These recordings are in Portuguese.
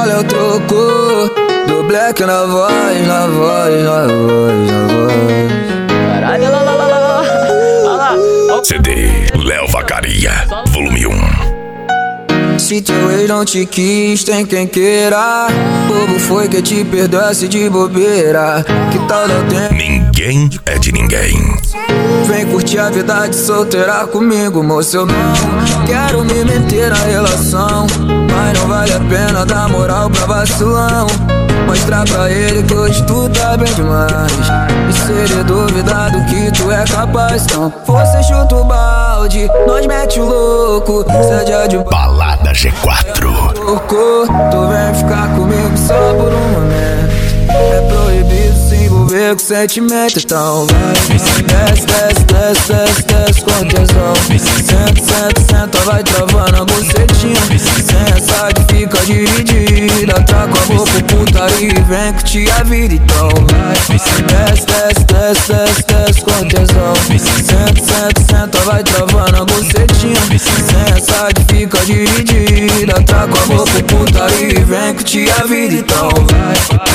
olha o troco do Black na voz, na voz, na voz, na voz. Caralho, lá, lá, lá, lá, lá. Olha lá. CD Léo Vacaria, volume 1. Se teu ex não te quis, tem quem queira. Bobo foi que te perdoasse de bobeira. Que tal dar tempo? Ninguém é de ninguém. Vem curtir a vida de solteira comigo, moço. Eu não quero me meter na relação, mas não vale a pena dar moral pra vacilão. Mostrar pra ele que hoje tu tá bem demais, e se ele duvidar do que tu é capaz, então você chuta o balde, nós mete o louco. Cê é de Balada G4. tu vem ficar comigo só por um momento. É proibido se envolver com sentimento, então vai. Desce, desce, desce, desce, desce com tesão. Senta, senta, senta, vai travando a bucetinha. Senta que fica dividida, tá com a boca putaria e vem que te a vida, então vai. Desce, desce, desce, desce, desce com tesão. Senta, senta, senta, vai travando a bucetinha. Senta que fica dividida, tá com a boca putaria e vem que te a vida, então vai.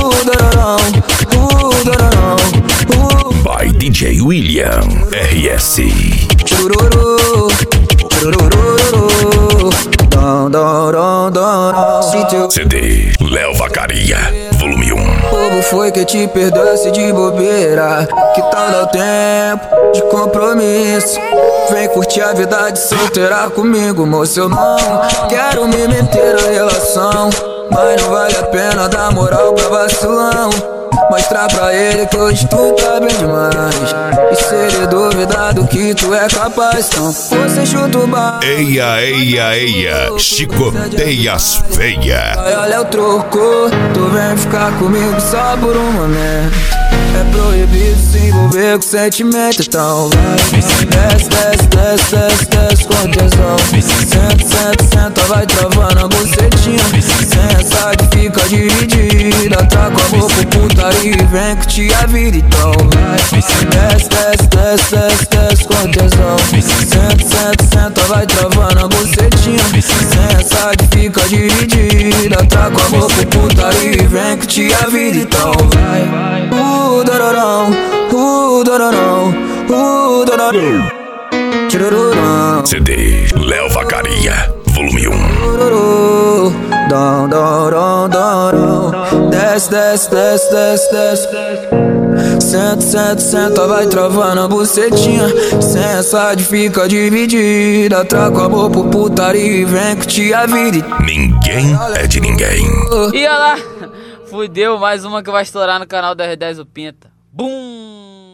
By DJ William RS. CD Léo Vacaria, volume 1. Bobo foi que te perdoasse de bobeira. Que tal dar tempo de compromisso? Vem curtir a vida de solteira comigo, moço. Eu não quero me meter na relação, mas não vale a pena dar moral pra vacilão. Mostrar pra ele que hoje tu tá bem demais, e se ele duvidar do que tu é capaz, então você chuta o bar. Eia, eia, eia, chicoteias feia. Olha o troco, tu vem ficar comigo só por um momento. É proibido se envolver com sentimento, então vai. Desce, desce, desce, desce, desce com tesão. Senta, senta, senta, vai travando a bucetinha. Senta que fica dividida, tá com a boca putaria e vem que te a vida, então vai. Desce, desce, desce, desce, desce com tesão. Senta, senta, senta, vai travando a bucetinha. Senta que fica dividida, tá com a boca putaria e vem que te a vida, então vai. CD Léo Vacaria, volume 1. Desce, desce, desce, desce, desce. Senta, senta, senta, vai travando a bucetinha. Senta, fica dividida, tá com a boca putaria e vem que te a vida. Ninguém é de ninguém. E olha lá. Fudeu, mais uma que vai estourar no canal do R10 o Pinta. Bum!